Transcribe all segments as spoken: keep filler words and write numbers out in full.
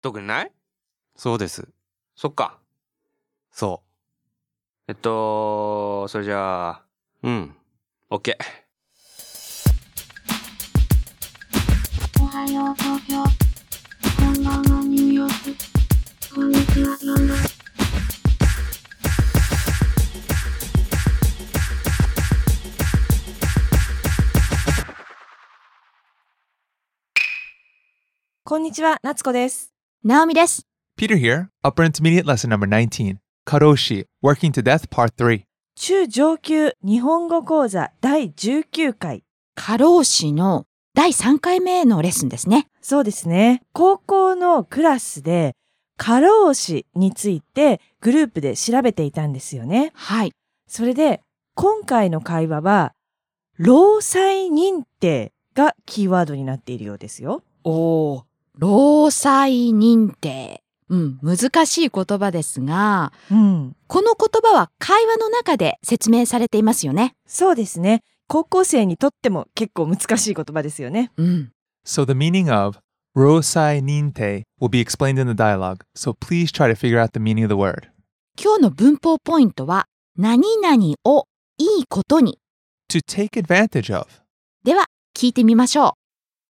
特にない？ そうです。 そっか。 そえっと、それじゃあ、 う。うん。 OK。 おはよう東京。こんばんはニューヨーク。こんにちはロンドン。 こんにちは、夏子です。 ナオミです。 Peter here. Upper Intermediate Lesson Number nineteen. Karoshi, Working to Death Part three. 中上級日本語講座だいじゅうきゅうかい。 過労死のだいさんかいめのレッスンですね。 そうですね。高校のクラスで過労死についてグループで調べていたんですよね。 はい。 それで今回の会話は労災認定がキーワードになっているようですよ。 おー、労災認定。うん、難しい言葉ですが、 うん、 この言葉は会話の中で説明されていますよね。 そうですね。高校生にとっても結構難しい言葉ですよね。 うん。 So the meaning of Rosai Ninte will be explained in the dialogue, so please try to figure out the meaning of the word. 今日の文法ポイントは、何々をいいことに。 To take advantage of. では、聞いてみましょう。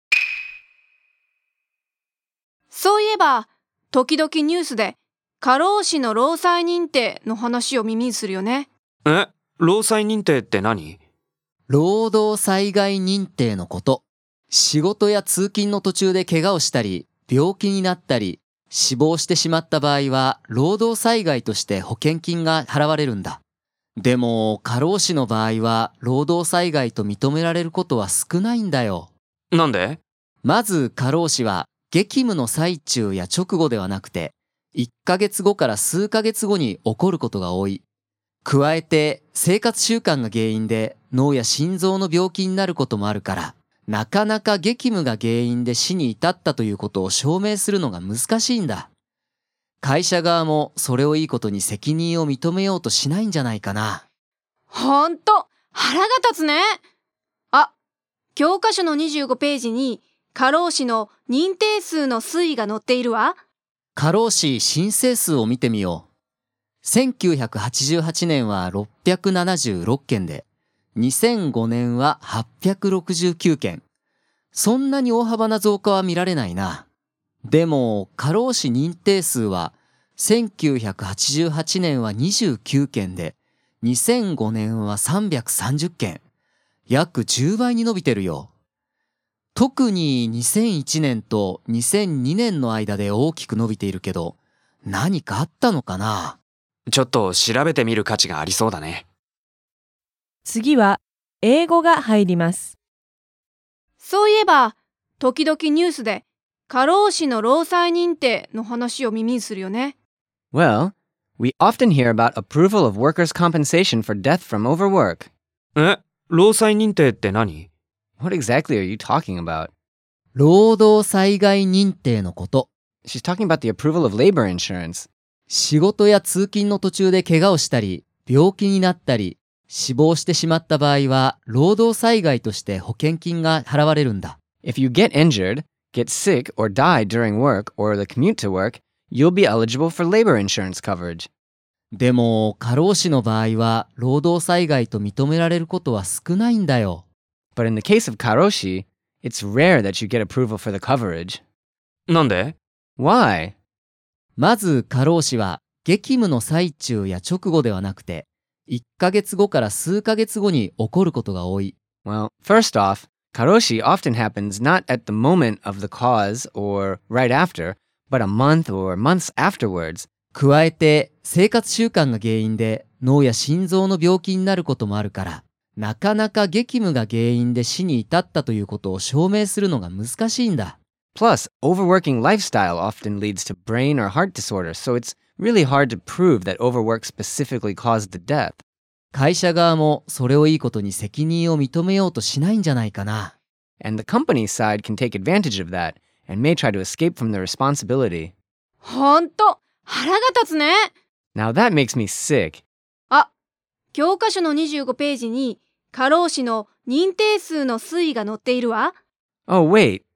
そういえば、時々ニュースで過労死の労災認定の話を耳にするよね。 え、労災認定って何？ 労働災害認定のこと。仕事や通勤の途中で怪我をしたり、病気になったり、死亡してしまった場合は、労働災害として保険金が払われるんだ。でも、過労死の場合は、労働災害と認められることは少ないんだよ。 なんで？ まず、過労死は、激務の最中や直後ではなくて、いっかげつごから数ヶ月後に起こることが多い。加えて、生活習慣が原因で脳や心臓の病気になることもあるから、なかなか激務が原因で死に至ったということを証明するのが難しいんだ。会社側もそれをいいことに責任を認めようとしないんじゃないかな。 ほんと、腹が立つね。あ、教科書のにじゅうごページに過労死の認定数の推移が載っているわ。 過労死申請数を見てみよう。せんきゅうひゃくはちじゅうはちねんはろっぴゃくななじゅうろっけんで、にせんごねんははっぴゃくろくじゅうきゅうけん。そんなに大幅な増加は見られないな。でも、過労死認定数は、せんきゅうひゃくはちじゅうはちねんはにじゅうきゅうけんで、にせんごねんはさんびゃくさんじゅっけん。約じゅうばいに伸びてるよ。特ににせんいちねんとにせんにねんの間で大きく伸びているけど、何かあったのかな？ ちょっと調べてみる価値がありそうだね。 次は英語が入ります。 そういえば、時々ニュースで過労死の労災認定の話を耳にするよね。 Well, we often hear about approval of workers' compensation for death from overwork. え、労災認定って何？ What exactly are you talking about? 労働災害認定のこと。 She's talking about the approval of labor insurance. 仕事や通勤の途中で怪我をしたり、病気になったり、死亡してしまった場合は、労働災害として保険金が払われるんだ。 If you get injured, get sick, or die during work or the commute to work, you'll be eligible for labor insurance coverage. でも、過労死の場合は、労働災害と認められることは少ないんだよ。 But in the case of karoshi, it's rare that you get approval for the coverage. なんで？ Why? まず、過労死は、激務の最中や直後ではなくて、いっかげつごから数ヶ月後に起こることが多い。 Well, first off, karoshi often happens not at the moment of the cause or right after, but a month or months afterwards. 加えて、生活習慣が原因で脳や心臓の病気になることもあるから、なかなか激務が原因で死に至ったということを証明するのが難しいんだ。 Plus, overworking lifestyle often leads to brain or heart disorders, so it's really hard to prove that overwork specifically caused the death. 会社側もそれをいいことに責任を認めようとしないんじゃないかな。 And the company's side can take advantage of that and may try to escape from the responsibility. ほんと、腹が立つね。 Now that makes me sick. あ、教科書のにじゅうごページに過労死の認定数の推移が載っているわ。 Oh, wait.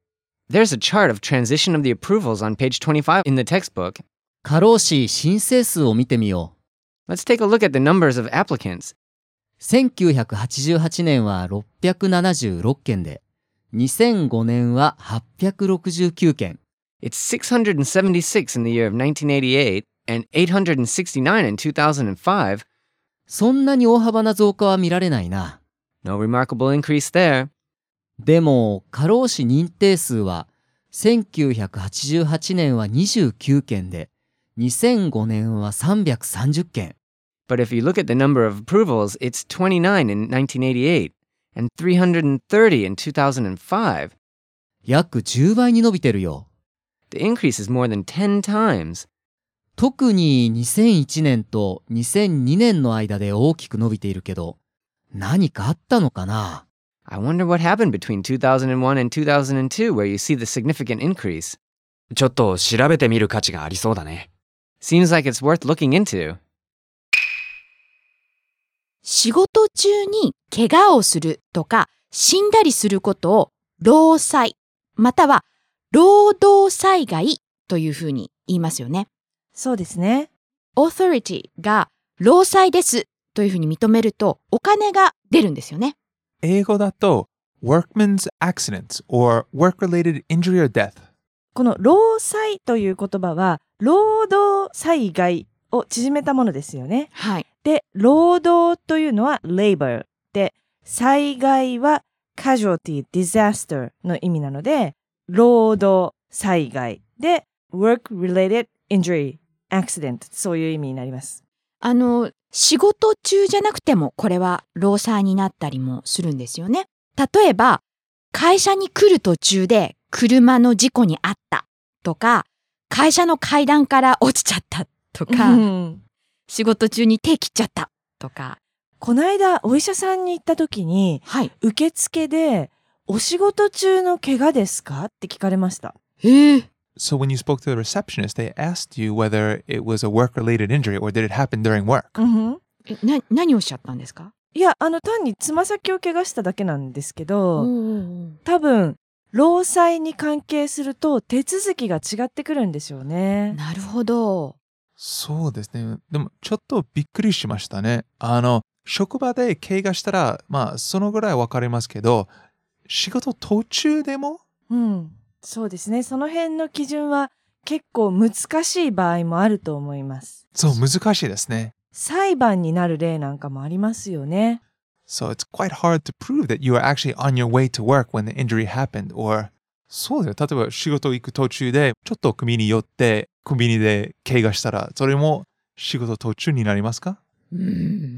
There's a chart of transition of the approvals on page twenty-five in the textbook. 過労死申請数を見てみよう。 Let's take a look at the numbers of applicants. せんきゅうひゃくはちじゅうはちねんはろっぴゃくななじゅうろっけんで、にせんごねんははっぴゃくろくじゅうきゅうけん。 It's six hundred seventy-six in the year of nineteen eighty-eight and eight hundred sixty-nine in two thousand five. そんなに大幅な増加は見られないな。 No remarkable increase there. でも、過労死認定数は、せんきゅうひゃくはちじゅうはちねんはにじゅうきゅうけんで、にせんごねんはさんびゃくさんじゅっけん。 But if you look at the number of approvals, it's twenty-nine in nineteen eighty-eight and three hundred thirty in two thousand five. 約じゅうばいに伸びてるよ。 The increase is more than ten times. 特ににせんいちねんとにせんにねんの間で大きく伸びているけど、何かあったのかな？ I wonder what happened between two thousand one and two thousand two where you see the significant increase. ちょっと調べてみる価値がありそうだね。 Seems like it's worth looking into. 仕事中に怪我をするとか死んだりすることを労災または労働災害というふうに言いますよね。 そうですね。 authority が労災ですというふうに認めるとお金が出るんですよね。 英語だと workman's accident or work-related injury or death。 この労災という言葉は労働災害を縮めたものですよね。 はい。 で、労働というのは labor で、災害は casualty, disaster の意味なので、労働災害で work-related injury, accident そういう意味になります。 あの、仕事中じゃなくてもこれは労災になったりもするんですよね。例えば、会社に来る途中で車の事故に遭ったとか、会社の階段から落ちちゃったとか、 うん、 仕事中に手切っちゃったとか。 この間お医者さんに行った時に、 はい、 受付でお仕事中の怪我ですかって聞かれました。 えー So when you spoke to the receptionist, they asked you whether it was a work-related injury or did it happen during work? うん、 えな何をおっしゃったんですか？ いや、あの単につま先を怪我しただけなんですけど、 おー多分労災に関係すると手続きが違ってくるんでしょうね。 なるほど。 そうですね。でもちょっとびっくりしましたね。あの、職場で怪我したら、まあそのぐらいわかりますけど、仕事途中でも？ うん、そうですね。その辺の基準は結構難しい場合もあると思います。 そう、難しいですね。 裁判になる例なんかもありますよね。 So it's quite hard to prove that you are actually on your way to work when the injury happened. Or そうだよ。例えば仕事行く途中でちょっと組に寄って組にで怪我したらそれも仕事途中になりますか？ うん、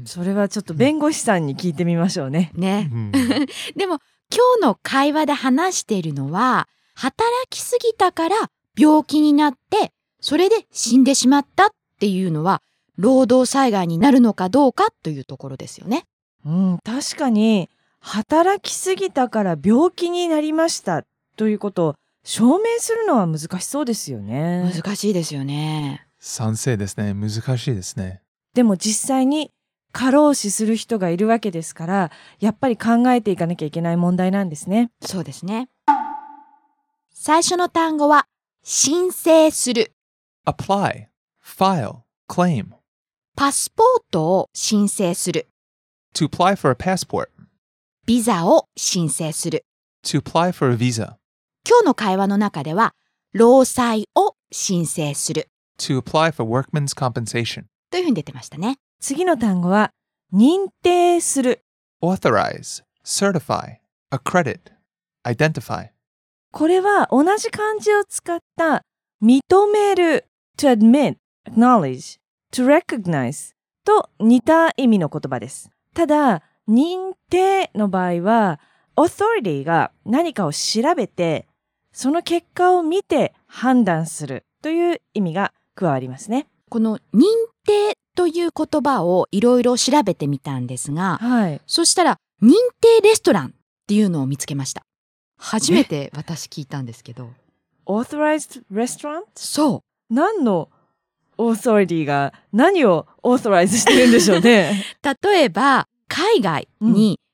それはちょっと弁護士さんに聞いてみましょうね。 ね。 うん、 でも今日の会話で話しているのは働きすぎたから病気になってそれで死んでしまったっていうのは労働災害になるのかどうかというところですよね。 うん、確かに働きすぎたから病気になりましたということを証明するのは難しそうですよね。 難しいですよね。 賛成ですね。難しいですね。 でも実際に過労死する人がいるわけですから、やっぱり考えていかなきゃいけない問題なんですね。 そうですね。最初の単語は申請する。 apply, file, claim. パスポートを申請する。 To apply for a passport. ビザを申請する。 To apply for a visa. 今日の会話の中では労災を申請する。 To apply for workman's compensation. というふうに出てましたね。 次の単語は認定する。 Authorize, certify, accredit, identify. これは同じ漢字を使った認める to admit, acknowledge, to recognize と似た意味の言葉です。ただ、認定の場合は authority が何かを調べてその結果を見て判断するという意味が加わりますね。 この認定という言葉をいろいろ調べてみたんですが、 はい。 そしたら認定レストランっていうのを見つけました。初めて私聞いたんですけど。 authorized restaurant？ そう。 何の authority が何を authorize してるんでしょうね。 例えば海外に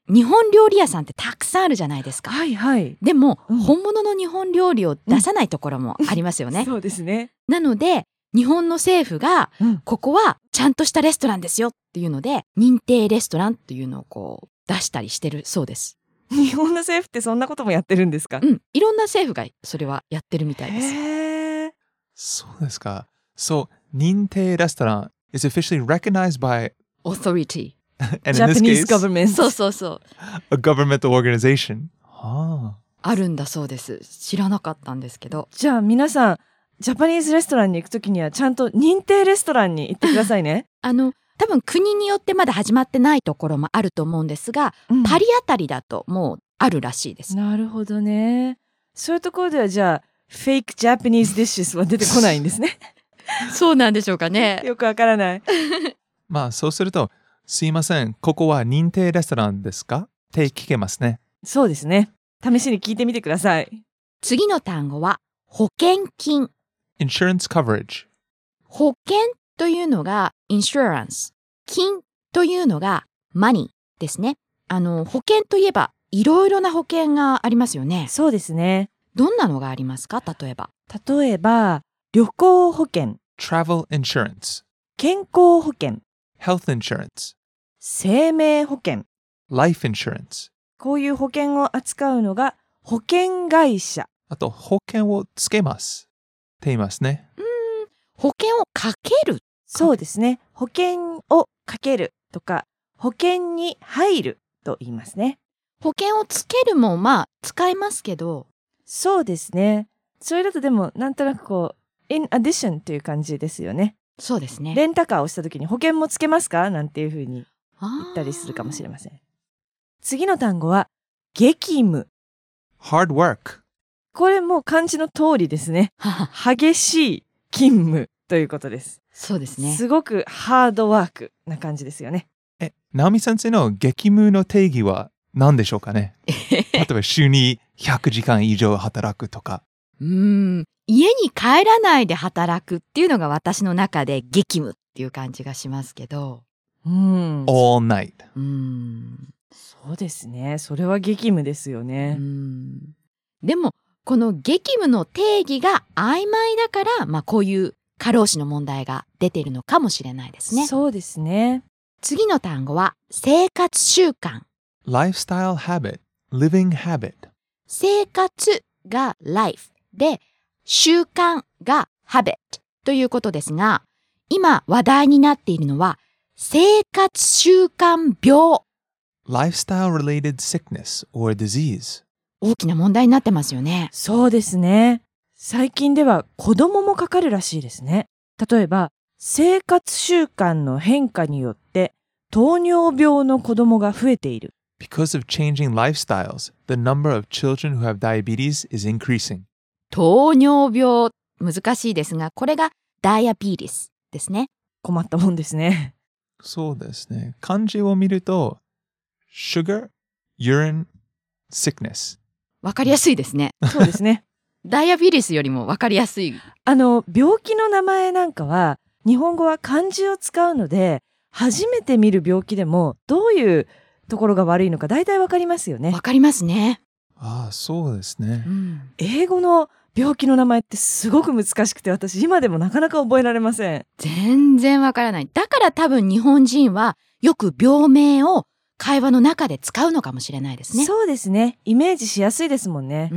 日本料理屋さんってたくさんあるじゃないですか。 はいはい。 でも、 うん本物の日本料理を出さないところもありますよね。 そうですね。 なので、日本の政府が、 うんここはちゃんとしたレストランですよっていうので、認定レストランっていうのをこう出したりしてるそうです。 日本の政府ってそんなこともやってるんですか？ うん、いろんな政府がそれはやってるみたいです。 へー。 そうですか。So, 認定レストラン is officially recognized by, Authority。 and in this Japanese case, government。 そうそうそう。 a governmental organization. はあ。 あるんだそうです。知らなかったんですけど。 じゃあ皆さん、ジャパニーズレストランに行くときにはちゃんと認定レストランに行ってくださいね。 あの、多分国によってまだ始まってないところもあると思うんですが、 うんパリあたりだともうあるらしいです。 なるほどね。そういうところではじゃあ、フェイクジャパニーズディッシュは出てこないんですね。 そうなんでしょうかね。 よくわからない。 まあ、そうすると、すいません、ここは認定レストランですかって聞けますね。 そうですね。試しに聞いてみてください。 次の単語は保険金。 insurance coverage。 保険というのが insurance。金というのが money ですね。あの、保険といえばいろいろな保険がありますよね。 そうですね。 どんなのがありますか？例えば。 例えば、旅行保険、 travel insurance。 健康保険、 health insurance。 生命保険。 life insurance。 こういう保険を扱うのが保険会社。 あと、保険をつけますって言いますね。 うーん、保険をかける。 そうですね。保険をかけるとか、保険に入ると言いますね。 保険をつけるもまあ使いますけど、 そうですね。それだとでもなんとなくこう、in addition という感じですよね。 そうですね。 レンタカーをした時に保険もつけますかなんていうふうに言言ったりするかもしれません。次の単語は、激務。 hard work。 これも漢字の通りですね。激しい勤務ということです。 そうですね。 すごくハードワークな感じですよね。 え、直美先生の激務の定義は何でしょうかね？例えば週にひゃくじかん以上働くとか。 うーん、家に帰らないで働くっていうのが私の中で激務っていう感じがしますけど。 うん。 all night。 うーん。 そうですね。それは激務ですよね。 うーん。でも、この激務の定義が曖昧だから、まあこういう過労死の問題が出ているのかもしれないですね。 そうですね。 次の単語は生活習慣。 lifestyle habit。living habit。 生活が life で、習慣が habit ということですが、今話題になっているのは生活習慣病。 lifestyle related sickness or disease。 大きな問題になってますよね。 そうですね。最近では子供もかかるらしいですね。例えば、生活習慣の変化によって糖尿病の子供が増えている。 Because of changing lifestyles, the number of children who have diabetes is increasing. 糖尿病、難しいですが、これが diabetes ですね。 困ったもんですね。 そうですね。漢字を見ると、sugar, urine, sickness。 わかりやすいですね。 そうですね。 ダイアビリスよりもわかりやすい。 あの、病気の名前なんかは、日本語は漢字を使うので、初めて見る病気でも、どういうところが悪いのか大体わかりますよね。 わかりますね。 ああ、そうですね。 うん、 英語の病気の名前ってすごく難しくて、私今でもなかなか覚えられません。 全然わからない。だから多分日本人はよく病名を会話の中で使うのかもしれないですね。 そうですね。イメージしやすいですもんね。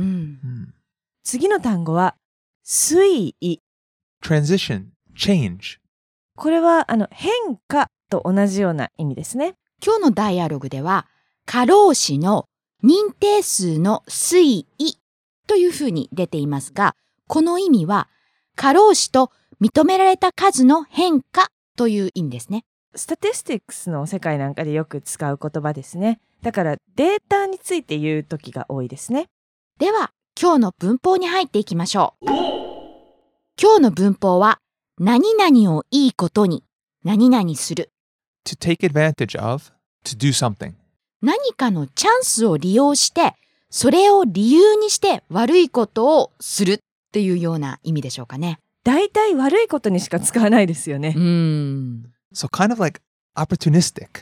うん、 うん、 次の単語は、推移。 transition, change。 これは、あの、変化と同じような意味ですね。 今日のダイアログでは、過労死の認定数の推移というふうに出ていますが、この意味は、過労死と認められた数の変化という意味ですね。 スタティスティックスの世界なんかでよく使う言葉ですね。だからデータについて言う時が多いですね。 では、今日の文法に入っていきましょう。今日の文法は、何々をいいことに、何々する。 to take advantage of, to do something。 何かのチャンスを利用して、それを理由にして悪いことをするっていうような意味でしょうかね。 大体悪いことにしか使わないですよね。 うーん。 So kind of like opportunistic。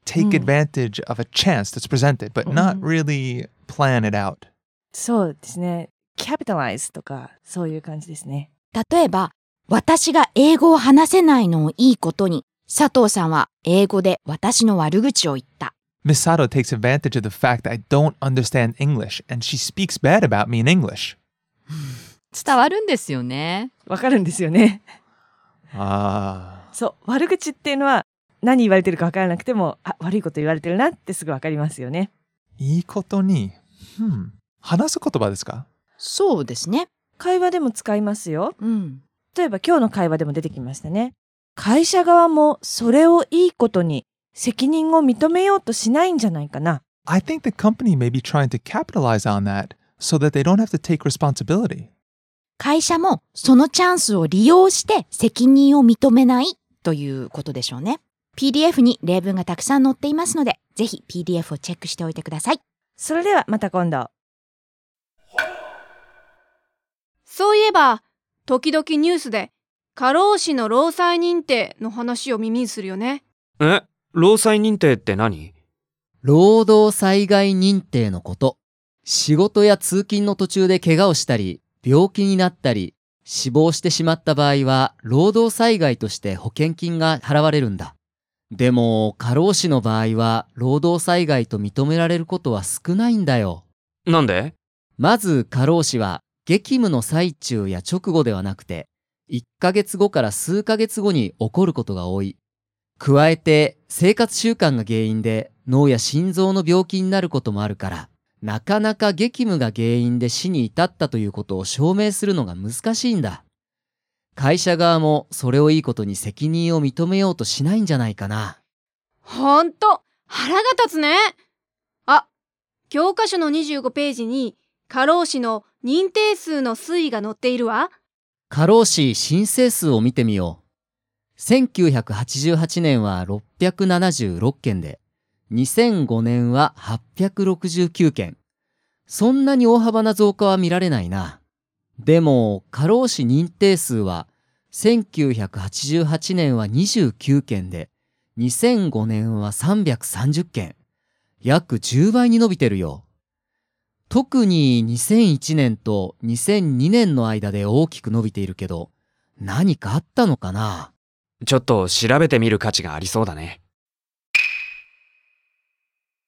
take うん advantage of a chance that's presented, but not うん really plan it out. そうですね。capitalize とか、そういう感じですね。 例えば、私が英語を話せないのをいいことに、佐藤さんは英語で私の悪口を言った。 Miss Sato takes advantage of the fact that I don't understand English, and she speaks bad about me in English. 伝わるんですよね。 わかるんですよね。 ああ。 そう、悪口っていうのは何言われてるかわからなくても、あ、悪いこと言われてるなってすぐわかりますよね。 いいことに、hmm、話す言葉ですか？ そうですね。 会話でも使いますよ。 うん。 例えば今日の会話でも出てきましたね。会社側もそれをいいことに責任を認めようとしないんじゃないかな。 I think the company may be trying to capitalize on that so that they don't have to take responsibility. 会社もそのチャンスを利用して責任を認めないということでしょうね。ピーディーエフ に例文がたくさん載っていますので、ぜひ ピーディーエフ をチェックしておいてください。 それではまた今度。 そういえば、時々ニュースで過労死の労災認定の話を耳にするよね。 え、労災認定って何？ 労働災害認定のこと。仕事や通勤の途中で怪我をしたり、病気になったり、死亡してしまった場合は、労働災害として保険金が払われるんだ。でも、過労死の場合は、労働災害と認められることは少ないんだよ。 なんで？ まず、過労死は、激務の最中や直後ではなくて、いっかげつごから数ヶ月後に起こることが多い。加えて、生活習慣が原因で脳や心臓の病気になることもあるから、なかなか激務が原因で死に至ったということを証明するのが難しいんだ。会社側もそれをいいことに責任を認めようとしないんじゃないかな。 ほんと、腹が立つね。あ、教科書のにじゅうごページに過労死の認定数の推移が載っているわ。 過労死申請数を見てみよう。せんきゅうひゃくはちじゅうはちねんはろっぴゃくななじゅうろっけんで、にせんごねんははっぴゃくろくじゅうきゅうけん。そんなに大幅な増加は見られないな。でも、過労死認定数は、せんきゅうひゃくはちじゅうはちねんはにじゅうきゅうけんで、にせんごねんはさんびゃくさんじゅっけん。約じゅうばいに伸びてるよ。特ににせんいちねんとにせんにねんの間で大きく伸びているけど、何かあったのかな？ ちょっと調べてみる価値がありそうだね。